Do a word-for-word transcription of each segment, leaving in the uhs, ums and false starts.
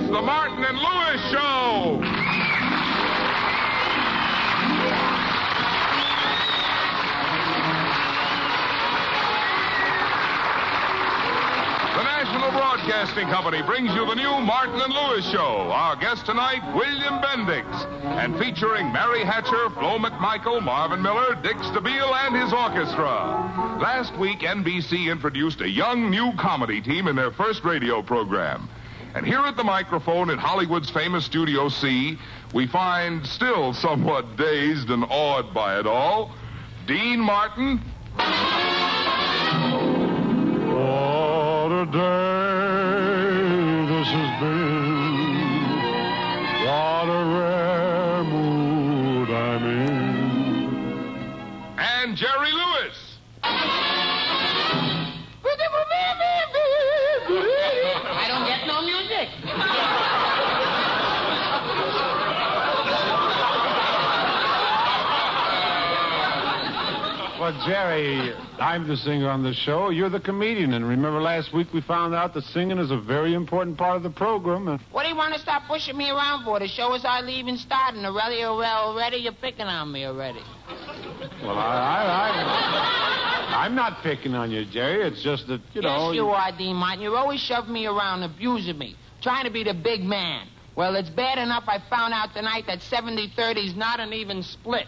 the Martin and Lewis Show. The National Broadcasting Company brings you the new Martin and Lewis Show. Our guest tonight, William Bendix. And featuring Mary Hatcher, Flo McMichael, Marvin Miller, Dick Stabile, and his orchestra. Last week, N B C introduced a young new comedy team in their first radio program. And here at the microphone in Hollywood's famous Studio C, we find, still somewhat dazed and awed by it all, Dean Martin. What a day this has been. What a rare mood I'm in. And Jerry Lewis. I don't get no music. Well, Jerry, I'm the singer on the show. You're the comedian. And remember last week we found out that singing is a very important part of the program. And... What do you want to stop pushing me around for? The show is our leaving starting. Already, already, you're picking on me already. Well, I, I, I, I'm not picking on you, Jerry. It's just that, you know... Yes, you are, Dean Martin. You're always shoving me around, abusing me, trying to be the big man. Well, it's bad enough I found out tonight that seventy thirty is not an even split.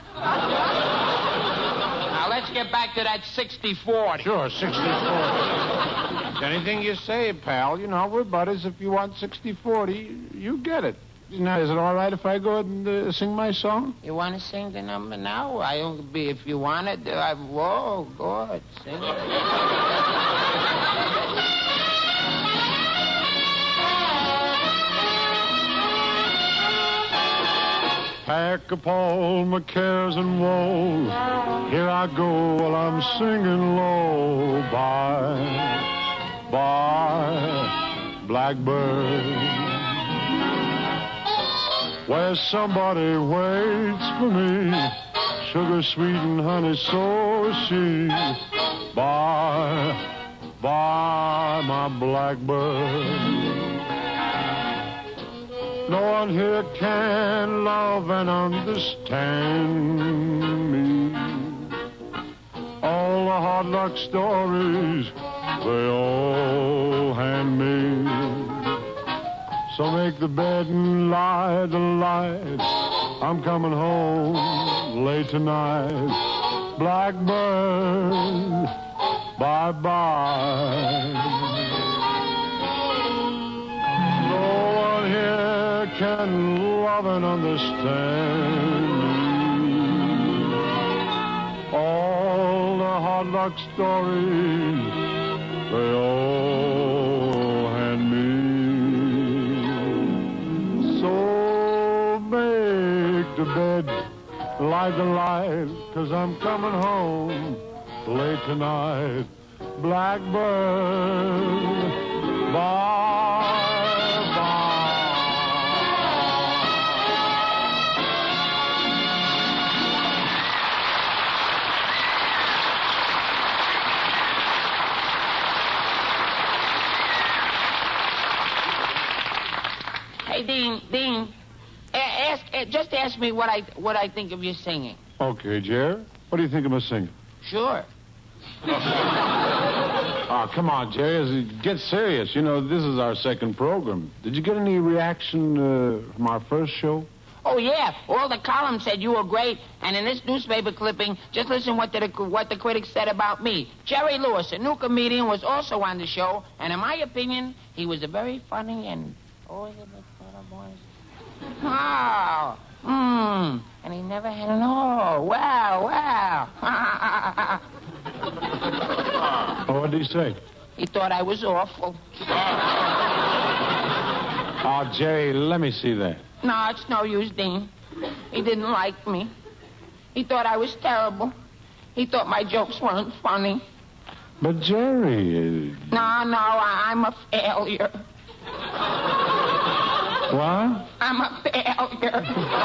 Now, let's get back to that sixty forty. Sure, sixty forty. Anything you say, pal. You know, we're buddies. If you want sixty forty, you get it. Now, is it all right if I go ahead and uh, sing my song? You want to sing the number now? I'll be, if you want it, I, whoa, go ahead, sing it. Pack up all my cares and woes. Here I go while I'm singing low. Bye, bye, blackbird. Where somebody waits for me, sugar sweet and honey so is she. Bye, bye, my blackbird. No one here can love and understand me. All the hard luck stories, they all hand me. So make the bed and light the light. I'm coming home late tonight. Blackbird, bye-bye. No one here can love and understand me. All the hard luck stories, they all hand me. So make the bed, light the light, 'cause I'm coming home late tonight. Blackbird, bye-bye. Hey, Dean, Dean, ask, just ask me what I what I think of your singing. Okay, Jerry. What do you think of my singing? Sure. Oh, come on, Jerry. Get serious. You know, this is our second program. Did you get any reaction uh, from our first show? Oh, yeah. All the columns said you were great. And in this newspaper clipping, just listen what the, what the critics said about me. Jerry Lewis, a new comedian, was also on the show. And in my opinion, he was a very funny and... Oh, is it little boys? Oh, mmm. And he never had an oh. Wow, wow. Oh, what did he say? He thought I was awful. Oh, Jerry, let me see that. No, it's no use, Dean. He didn't like me. He thought I was terrible. He thought my jokes weren't funny. But, Jerry... Uh... No, no, I, I'm a failure. What? I'm a failure.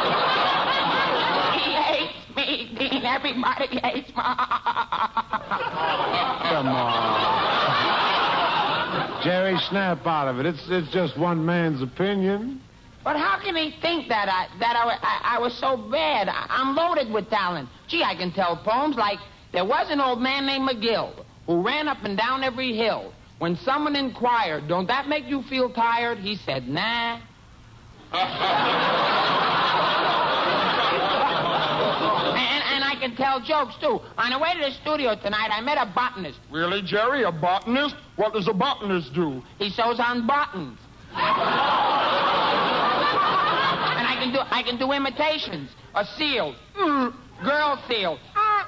He hates me, Dean. Everybody hates me. Come on. Jerry, snap out of it. It's it's just one man's opinion. But how can he think that I that I, I, I was so bad? I, I'm loaded with talent. Gee, I can tell poems like, there was an old man named McGill who ran up and down every hill. When someone inquired, don't that make you feel tired? He said, nah. and, and I can tell jokes, too. On the way to the studio tonight, I met a botanist. Really, Jerry? A botanist? What does a botanist do? He sews on buttons. And I can do I can do imitations. A seal. Mm, girl seal. Ah.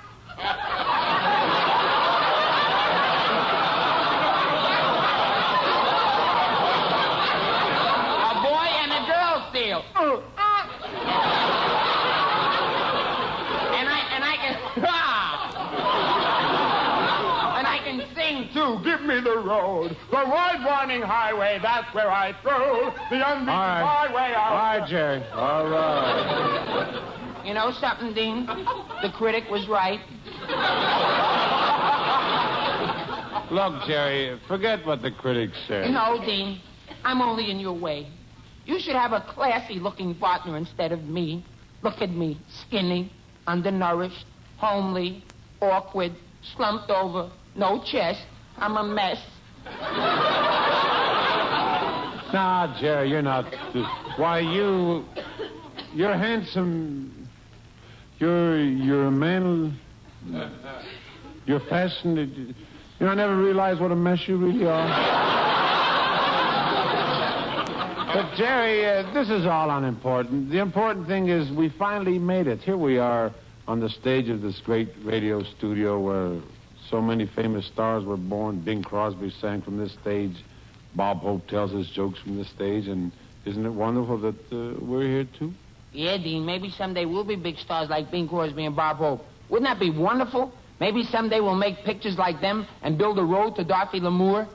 A boy and a girl seal. Mm, ah. And I and I can ah. And I can sing too. Give me the road. The wide winding highway, that's where I throw. The unbeaten All right. highway out. All right, Jerry. All right. You know something, Dean? The critic was right. Look, Jerry, forget what the critics said. No, Dean. I'm only in your way. You should have a classy-looking partner instead of me. Look at me. Skinny, undernourished, homely, awkward, slumped over, no chest. I'm a mess. Nah, Jerry, you're not. Why, you... You're handsome. You're... You're a man... You're fascinated. You know, I never realized what a mess you really are. But, Jerry, uh, this is all unimportant. The important thing is we finally made it. Here we are on the stage of this great radio studio where so many famous stars were born. Bing Crosby sang from this stage. Bob Hope tells his jokes from this stage. And isn't it wonderful that uh, we're here, too? Yeah, Dean, maybe someday we'll be big stars like Bing Crosby and Bob Hope. Wouldn't that be wonderful? Maybe someday we'll make pictures like them and build a road to Dorothy Lamour.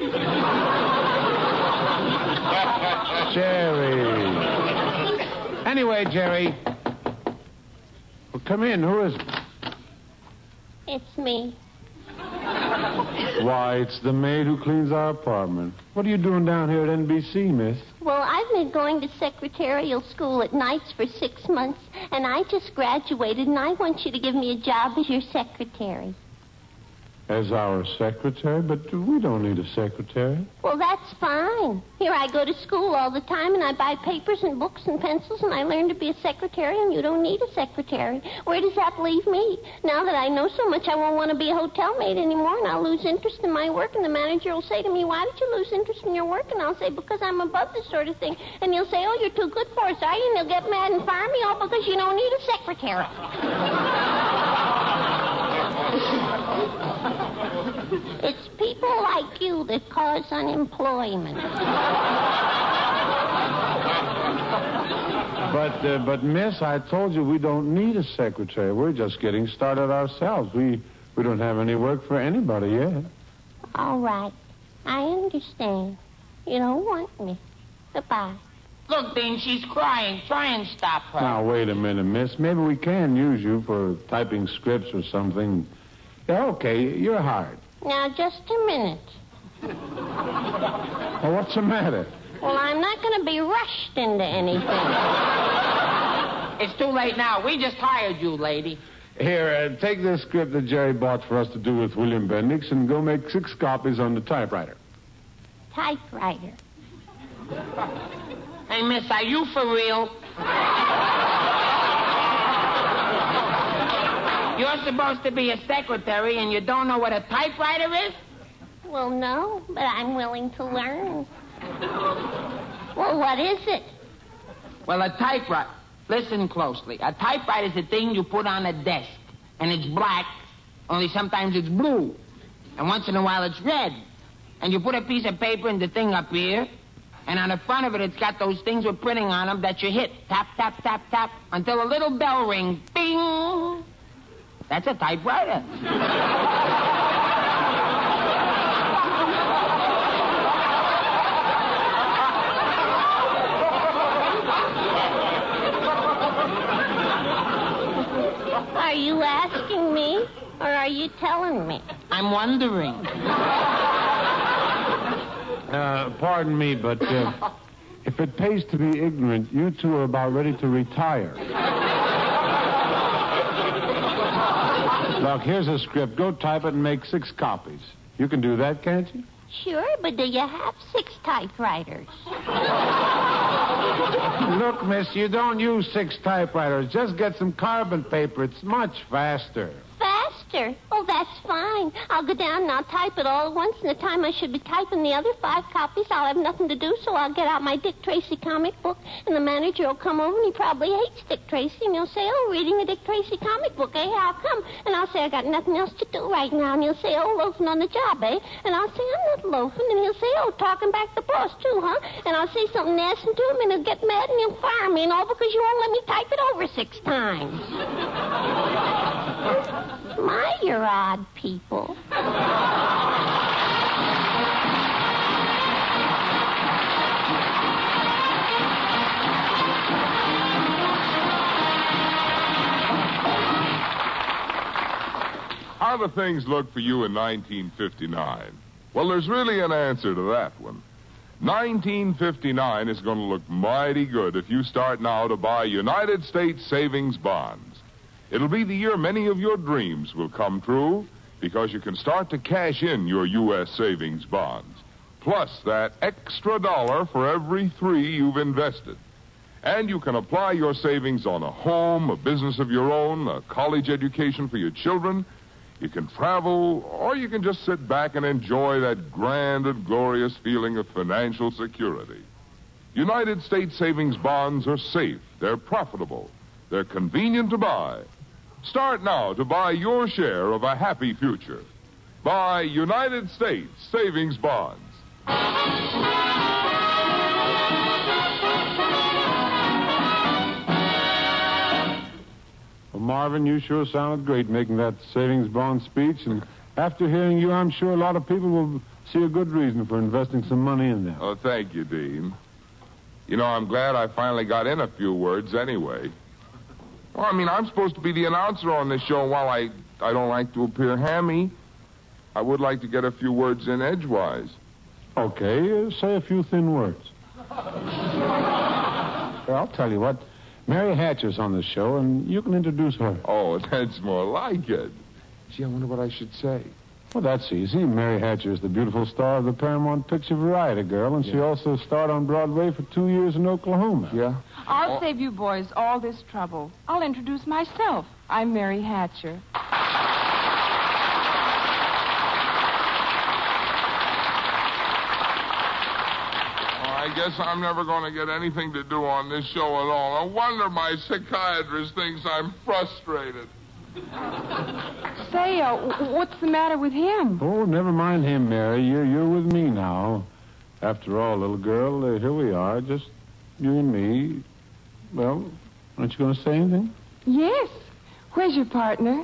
Jerry. Anyway, Jerry. Well, come in. Who is it? It's me. Why, it's the maid who cleans our apartment. What are you doing down here at N B C, miss? Well, I've been going to secretarial school at nights for six months, and I just graduated, and I want you to give me a job as your secretary. As our secretary? But we don't need a secretary. Well, that's fine. Here I go to school all the time, and I buy papers and books and pencils, and I learn to be a secretary, and you don't need a secretary. Where does that leave me? Now that I know so much, I won't want to be a hotel maid anymore, and I'll lose interest in my work, and the manager will say to me, why did you lose interest in your work? And I'll say, because I'm above this sort of thing. And he'll say, oh, you're too good for us, are you? And he'll get mad and fire me all because you don't need a secretary. It's people like you that cause unemployment. But, uh, but, miss, I told you we don't need a secretary. We're just getting started ourselves. We, we don't have any work for anybody yet. All right. I understand. You don't want me. Goodbye. Look, Dean, she's crying. Try and stop her. Now, wait a minute, miss. Maybe we can use you for typing scripts or something. Yeah, okay, you're hired. Now, just a minute. Well, what's the matter? Well, I'm not going to be rushed into anything. It's too late now. We just hired you, lady. Here, uh, take this script that Jerry bought for us to do with William Bendix and go make six copies on the typewriter. Typewriter. Hey, miss, are you for real? You're supposed to be a secretary and you don't know what a typewriter is? Well, no, but I'm willing to learn. Well, what is it? Well, a typewriter... Listen closely. A typewriter is a thing you put on a desk. And it's black, only sometimes it's blue. And once in a while it's red. And you put a piece of paper in the thing up here, and on the front of it, it's got those things with printing on them that you hit. Tap, tap, tap, tap, until a little bell rings. Bing! That's a typewriter. Are you asking me, or are you telling me? I'm wondering. Uh, pardon me, but uh, if it pays to be ignorant, you two are about ready to retire. Look, here's a script. Go type it and make six copies. You can do that, can't you? Sure, but do you have six typewriters? Look, miss, you don't use six typewriters. Just get some carbon paper. It's much faster. Faster? Oh, that's fine. I'll go down and I'll type it all at once, and the time I should be typing the other five copies, I'll have nothing to do, so I'll get out my Dick Tracy comic book, and the manager will come over, and he probably hates Dick Tracy, and he'll say, oh, reading a Dick Tracy comic book, eh? How come? And I'll say, I got nothing else to do right now, and he'll say, oh, loafing on the job, eh? And I'll say, I'm not loafing, and he'll say, oh, talking back the boss, too, huh? And I'll say something nasty to him, and he'll get mad, and he'll fire me, and all because you won't let me type it over six times. My, you're odd people. How do things look for you in nineteen fifty-nine? Well, there's really an answer to that one. nineteen fifty-nine is going to look mighty good if you start now to buy United States savings bonds. It'll be the year many of your dreams will come true because you can start to cash in your U S savings bonds, plus that extra dollar for every three you've invested. And you can apply your savings on a home, a business of your own, a college education for your children. You can travel, or you can just sit back and enjoy that grand and glorious feeling of financial security. United States savings bonds are safe, they're profitable, they're convenient to buy. Start now to buy your share of a happy future. Buy United States savings bonds. Well, Marvin, you sure sounded great making that savings bond speech, and after hearing you, I'm sure a lot of people will see a good reason for investing some money in them. Oh, thank you, Dean. You know, I'm glad I finally got in a few words anyway. Well, I mean, I'm supposed to be the announcer on this show, and while I, I don't like to appear hammy, I would like to get a few words in edgewise. Okay, uh, say a few thin words. Well, I'll tell you what. Mary Hatcher's on the show, and you can introduce her. Oh, that's more like it. Gee, I wonder what I should say. Well, that's easy. Mary Hatcher is the beautiful star of the Paramount Picture Variety Girl, and yeah. She also starred on Broadway for two years in Oklahoma. Yeah? I'll oh. save you boys all this trouble. I'll introduce myself. I'm Mary Hatcher. I guess I'm never going to get anything to do on this show at all. No wonder my psychiatrist thinks I'm frustrated. Say, uh, what's the matter with him? Oh, never mind him, Mary. You're, you're with me now. After all, little girl, uh, here we are, just you and me. Well, aren't you going to say anything? Yes. Where's your partner?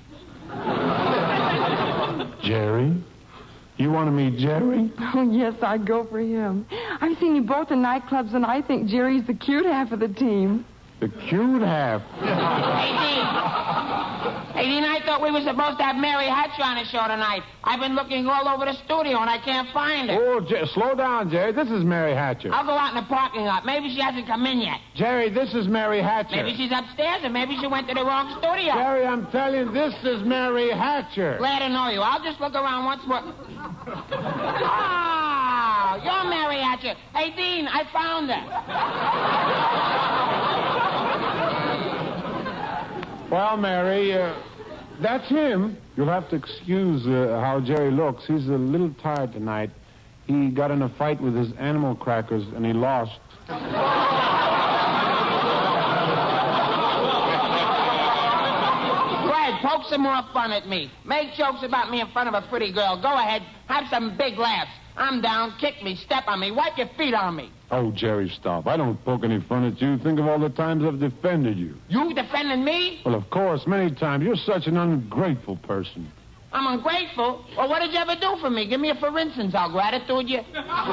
Jerry? You want to meet Jerry? Oh, yes, I'd go for him. I've seen you both in nightclubs, and I think Jerry's the cute half of the team. The cute half? Hey, Dean. Hey, Dean, I thought we were supposed to have Mary Hatcher on the show tonight. I've been looking all over the studio, and I can't find her. Oh, Jer- slow down, Jerry. This is Mary Hatcher. I'll go out in the parking lot. Maybe she hasn't come in yet. Jerry, this is Mary Hatcher. Maybe she's upstairs, or maybe she went to the wrong studio. Jerry, I'm telling you, this is Mary Hatcher. Glad to know you. I'll just look around once more. Oh, you're Mary Hatcher. Hey, Dean, I found her. Well, Mary, uh, that's him. You'll have to excuse uh, how Jerry looks. He's a little tired tonight. He got in a fight with his animal crackers, and he lost. Fred, poke some more fun at me. Make jokes about me in front of a pretty girl. Go ahead. Have some big laughs. I'm down. Kick me. Step on me. Wipe your feet on me. Oh, Jerry, stop. I don't poke any fun at you. Think of all the times I've defended you. You defending me? Well, of course, many times. You're such an ungrateful person. I'm ungrateful? Well, what did you ever do for me? Give me a for instance. I'll gratitude you.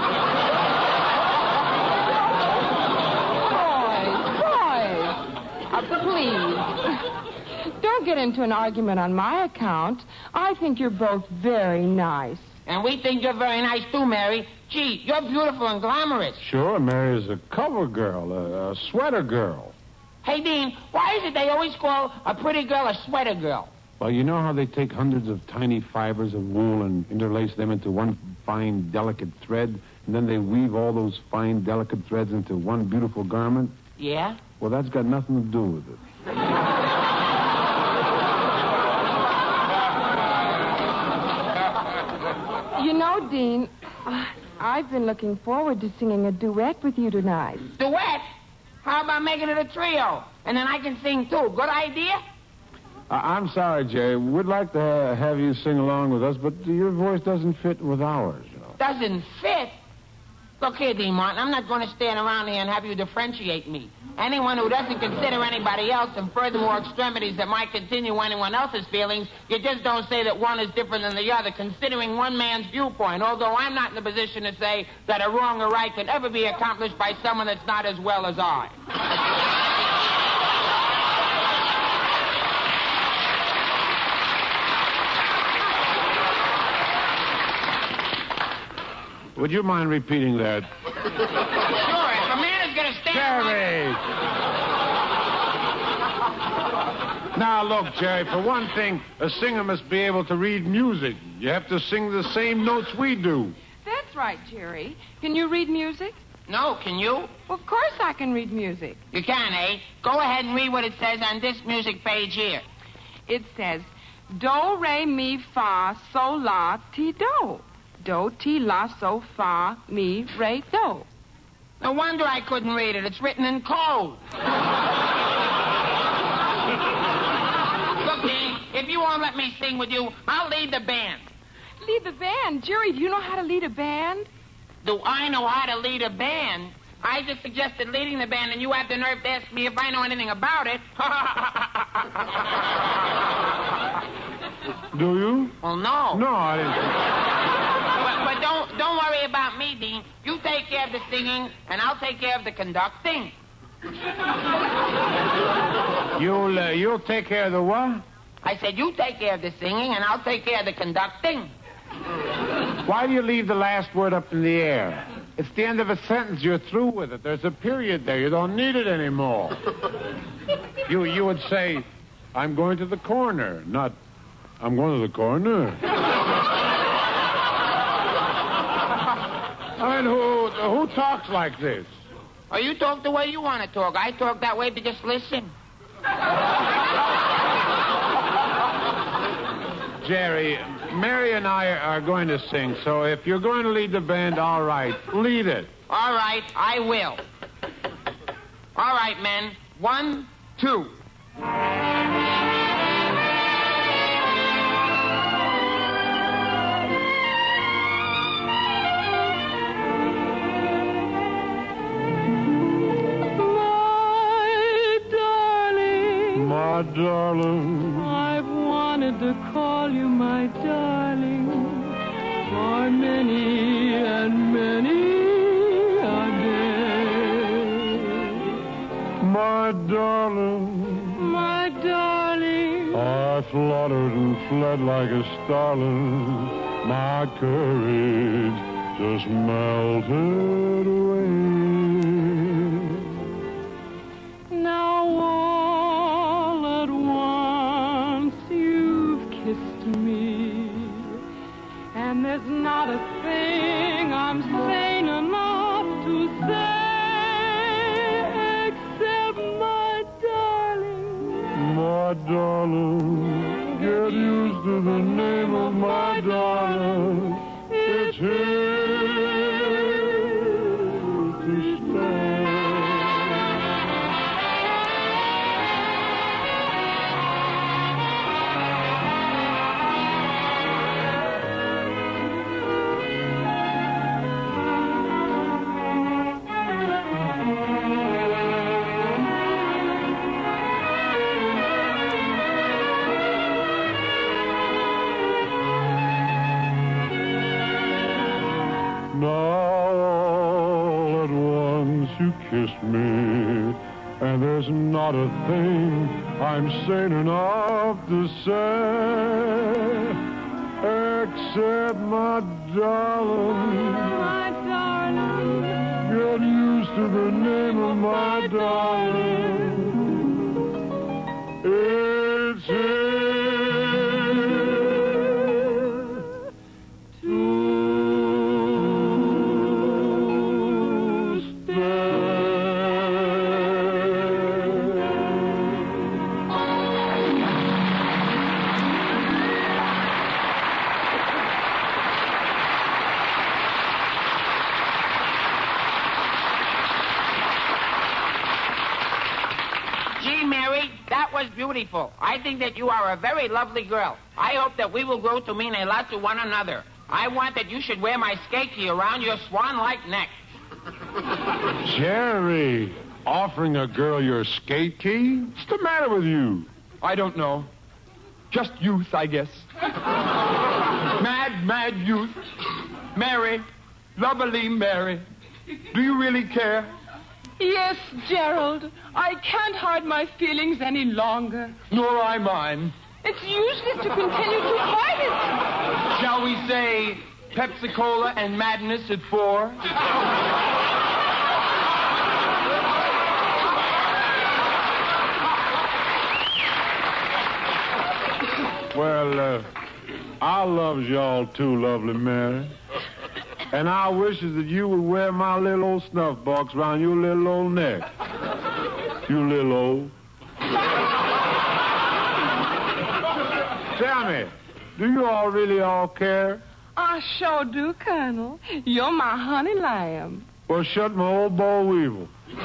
Boys, boys. Uh, please. Don't get into an argument on my account. I think you're both very nice. And we think you're very nice, too, Mary. Gee, you're beautiful and glamorous. Sure, Mary is a cover girl, a, a sweater girl. Hey, Dean, why is it they always call a pretty girl a sweater girl? Well, you know how they take hundreds of tiny fibers of wool and interlace them into one fine, delicate thread, and then they weave all those fine, delicate threads into one beautiful garment? Yeah? Well, that's got nothing to do with it. You know, Dean, uh, I've been looking forward to singing a duet with you tonight. Duet? How about making it a trio? And then I can sing, too. Good idea? I- I'm sorry, Jerry. We'd like to ha- have you sing along with us, but your voice doesn't fit with ours, you know. Doesn't fit? Look here, Dean Martin, I'm not going to stand around here and have you differentiate me. Anyone who doesn't consider anybody else, and furthermore extremities that might continue anyone else's feelings, you just don't say that one is different than the other, considering one man's viewpoint, although I'm not in the position to say that a wrong or right can ever be accomplished by someone that's not as well as I. Would you mind repeating that? Sure, if a man is going to stand... Jerry! Now, look, Jerry, for one thing, a singer must be able to read music. You have to sing the same notes we do. That's right, Jerry. Can you read music? No, can you? Well, of course I can read music. You can, eh? Go ahead and read what it says on this music page here. It says, do, re, mi, fa, sol, la, ti, do. Do, ti, la, so, fa, mi, re, do. No wonder I couldn't read it. It's written in code. Look, Dean, if you won't let me sing with you, I'll lead the band. Lead the band? Jerry, do you know how to lead a band? Do I know how to lead a band? I just suggested leading the band, and you have the nerve to ask me if I know anything about it. Do you? Well, no. No, I didn't. But, but don't don't worry about me, Dean. You take care of the singing, and I'll take care of the conducting. You'll, uh, you'll take care of the what? I said you take care of the singing, and I'll take care of the conducting. Why do you leave the last word up in the air? It's the end of a sentence. You're through with it. There's a period there. You don't need it anymore. You, you would say, I'm going to the corner, not, I'm going to the corner. I mean, who, who talks like this? Or you talk the way you want to talk. I talk that way, but just listen. Jerry, Mary and I are going to sing, so if you're going to lead the band, all right, lead it. All right, I will. All right, men. One, two. My darling, I've wanted to call you my darling for many and many a day. my darling, My darling, I fluttered and fled like a starling. My courage just melted away. now all at once you've kissed me, and there's not a thing I'm sane enough to say except my darling. My darling, get used to the name of my darling. It's here to stay. Kiss me, and there's not a thing I'm sane enough to say said, my darling. My darling. Get used to the name of my darling. It's here to stay. Gee, Mary, that was beautiful. I think that you are a very lovely girl. I hope that we will grow to mean a lot to one another. I want that you should wear my skate key around your swan-like neck. Jerry, offering a girl your skate key? What's the matter with you? I don't know. Just youth, I guess. Mad, mad youth. Mary, lovely Mary, do you really care? Yes, Gerald. I can't hide my feelings any longer. Nor I mine. It's useless to continue to hide it. Shall we say Pepsi-Cola and madness at four? Well, uh, I loves y'all too, lovely Mary. And I wishes that you would wear my little old snuff box around your little old neck. You little old. Tell me, do you all really all care? I sure do, Colonel. You're my honey lamb. Well, shut my old boll weevil.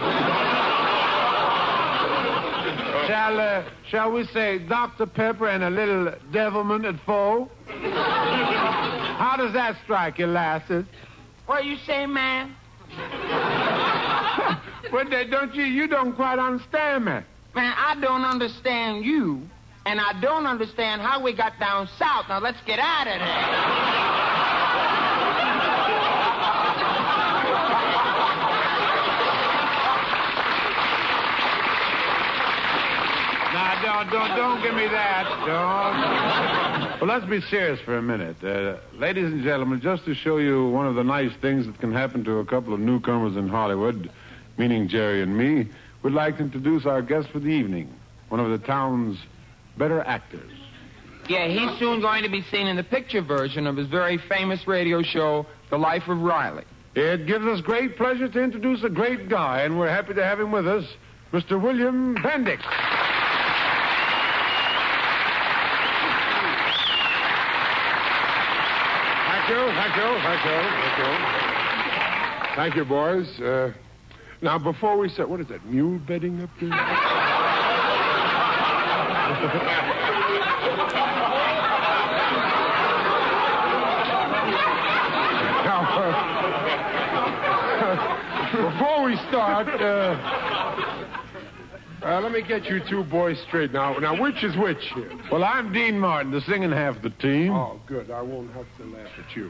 shall, uh, shall we say Doctor Pepper and a little devilment at four? How does that strike you, lasses? What you say, man? But uh, don't you, you don't quite understand me. Man, I don't understand you, and I don't understand how we got down south. Now, let's get out of there. Now, don't, don't, don't give me that. Don't. Well, let's be serious for a minute. Uh, ladies and gentlemen, just to show you one of the nice things that can happen to a couple of newcomers in Hollywood, meaning Jerry and me, we'd like to introduce our guest for the evening, one of the town's better actors. Yeah, he's soon going to be seen in the picture version of his very famous radio show, The Life of Riley. It gives us great pleasure to introduce a great guy, and we're happy to have him with us, Mister William Bendix. Thank you, thank you, thank you, thank you. Thank you, boys. Uh, now, before we start, what is that, mule bedding up there? now, uh, before we start, uh, uh, let me get you two boys straight now. Now, which is which here? Well, I'm Dean Martin, the singing half of the team. Oh, good. I won't have to laugh at you.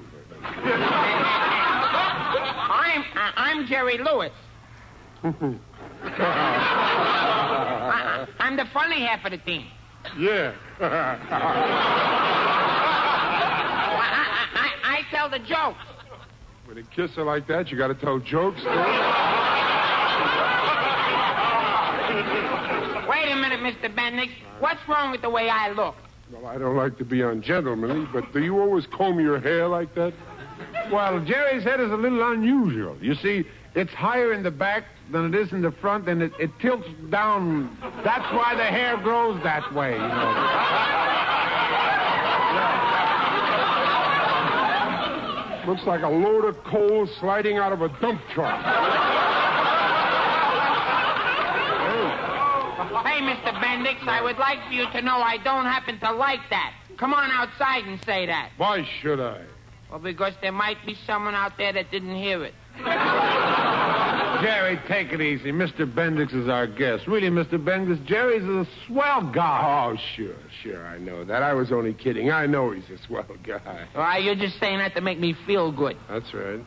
I'm uh, I'm Jerry Lewis. I, I'm the funny half of the team. Yeah. I, I, I, I tell the jokes. With a kisser like that, you got to tell jokes, too? Wait a minute, Mister Bendix. What's wrong with the way I look? Well, I don't like to be ungentlemanly, but do you always comb your hair like that? Well, Jerry's head is a little unusual. You see, it's higher in the back than it is in the front, and it, it tilts down. That's why the hair grows that way, you know. Looks like a load of coal sliding out of a dump truck. Hey, Mister Bendix, I would like for you to know I don't happen to like that. Come on outside and say that. Why should I? Well, because there might be someone out there that didn't hear it. Jerry, take it easy. Mister Bendix is our guest. Really, Mister Bendix, Jerry's a swell guy. Oh, sure, sure, I know that. I was only kidding. I know he's a swell guy. All right, you're just saying that to make me feel good. That's right.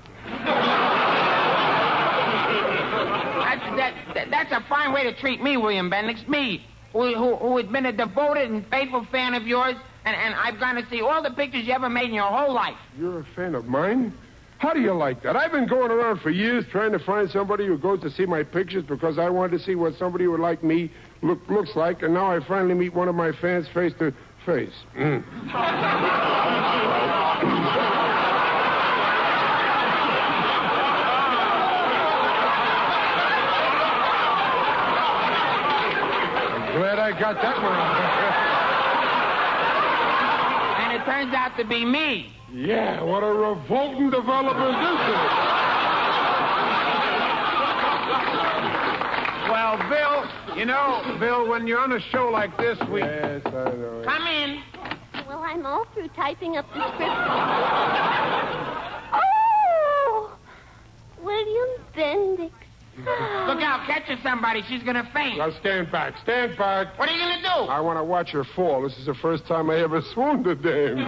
That's, that, that, that's a fine way to treat me, William Bendix. Me, who, who, who has been a devoted and faithful fan of yours And, and I've gone to see all the pictures you ever made in your whole life. You're a fan of mine? How do you like that? I've been going around for years trying to find somebody who goes to see my pictures because I wanted to see what somebody who would like me look, looks like, and now I finally meet one of my fans face to face. Mm. I'm glad I got that one out. And it turns out to be me. Yeah, what a revolting development this is. Well, Bill, you know, Bill, when you're on a show like this, we... Yes, I know. Come in. Well, I'm all through typing up the script. Oh! William Bendix. Look out, catch her somebody. She's going to faint. Now, stand back. Stand back. What are you going to do? I want to watch her fall. This is the first time I ever swooned a dame.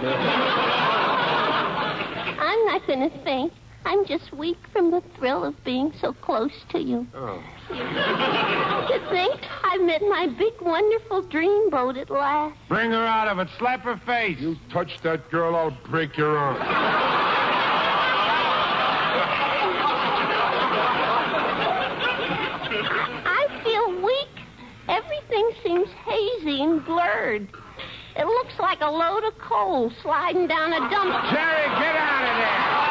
I'm not going to faint. I'm just weak from the thrill of being so close to you. Oh. To think I met my big, wonderful dreamboat at last. Bring her out of it. Slap her face. You touch that girl, I'll break your arm. I feel weak. Everything seems hazy and blurred. It looks like a load of coal sliding down a dump. Jerry, get out of there.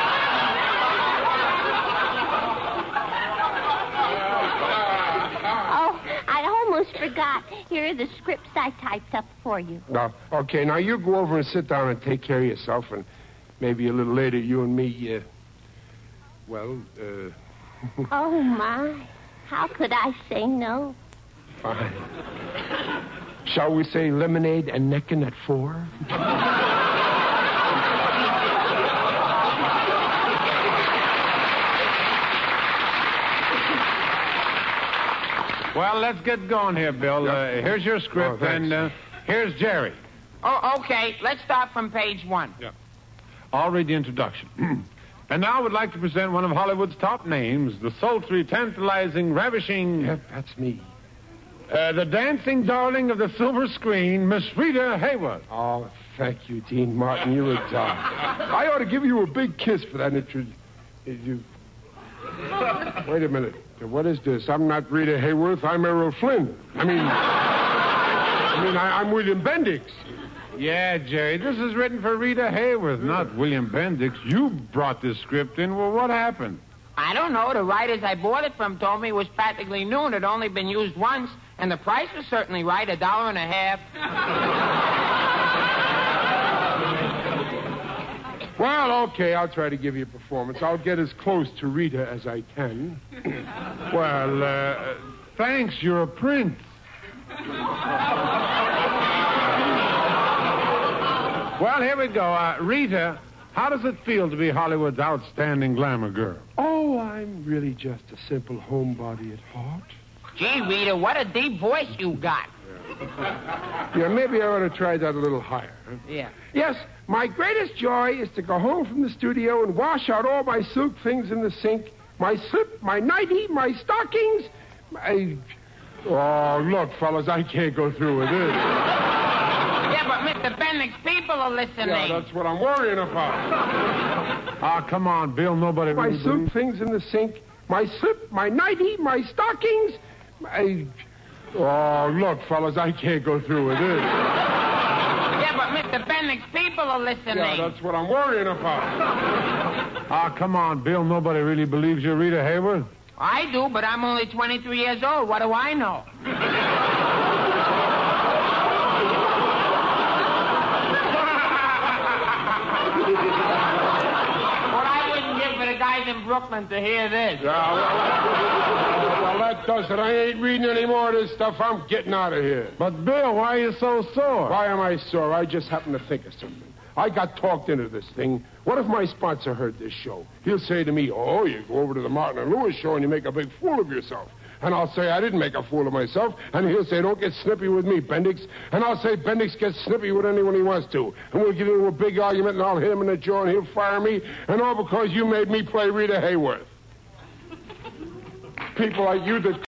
Oh, I almost forgot. Here are the scripts I typed up for you. Now, okay, now you go over and sit down and take care of yourself, and maybe a little later you and me, uh, well, uh... Oh, my. How could I say no? Fine. Shall we say lemonade and necking at four? Well, let's get going here, Bill. Uh, here's your script, Oh, and uh, here's Jerry. Oh, okay. Let's start from page one. Yeah. I'll read the introduction. And now I would like to present one of Hollywood's top names, the sultry, tantalizing, ravishing... Yep, that's me. Uh, the dancing darling of the silver screen, Miss Rita Hayworth. Oh, thank you, Dean Martin. You're a doll. I ought to give you a big kiss for that intro... You... Wait a minute. What is this? I'm not Rita Hayworth. I'm Errol Flynn. I mean... I mean, I, I'm William Bendix. Yeah, Jerry, this is written for Rita Hayworth, not William Bendix. You brought this script in. Well, what happened? I don't know. The writers I bought it from told me it was practically new and had only been used once, and the price was certainly right, a dollar and a half. Well, okay, I'll try to give you a performance. I'll get as close to Rita as I can. Well, uh, thanks, you're a prince. Well, here we go. Uh, Rita, how does it feel to be Hollywood's outstanding glamour girl? Oh, I'm really just a simple homebody at heart. Gee, Rita, what a deep voice you got. Yeah, maybe I ought to try that a little higher. Huh? Yeah. Yes, my greatest joy is to go home from the studio and wash out all my silk things in the sink. My slip, my nightie, my stockings, my... Oh, look, fellas, I can't go through with this. Yeah, but Mister Bendix, people are listening. Yeah, that's what I'm worrying about. Ah, come on, Bill, nobody... My really silk believes- things in the sink, my slip, my nightie, my stockings, my... Oh, look, fellas, I can't go through with this. Yeah, but Mister Bendix, people are listening. Yeah, that's what I'm worrying about. Ah, come on, Bill, nobody really believes you're Rita Hayworth. I do, but I'm only twenty-three years old. What do I know? What I wouldn't give for the guys in Brooklyn to hear this. Yeah, well, well, that does it. I ain't reading any more of this stuff. I'm getting out of here. But, Bill, why are you so sore? Why am I sore? I just happen to think of something. I got talked into this thing. What if my sponsor heard this show? He'll say to me, oh, you go over to the Martin and Lewis show and you make a big fool of yourself. And I'll say, I didn't make a fool of myself. And he'll say, don't get snippy with me, Bendix. And I'll say, Bendix gets snippy with anyone he wants to. And we'll get into a big argument and I'll hit him in the jaw and he'll fire me. And all because you made me play Rita Hayworth. People like you that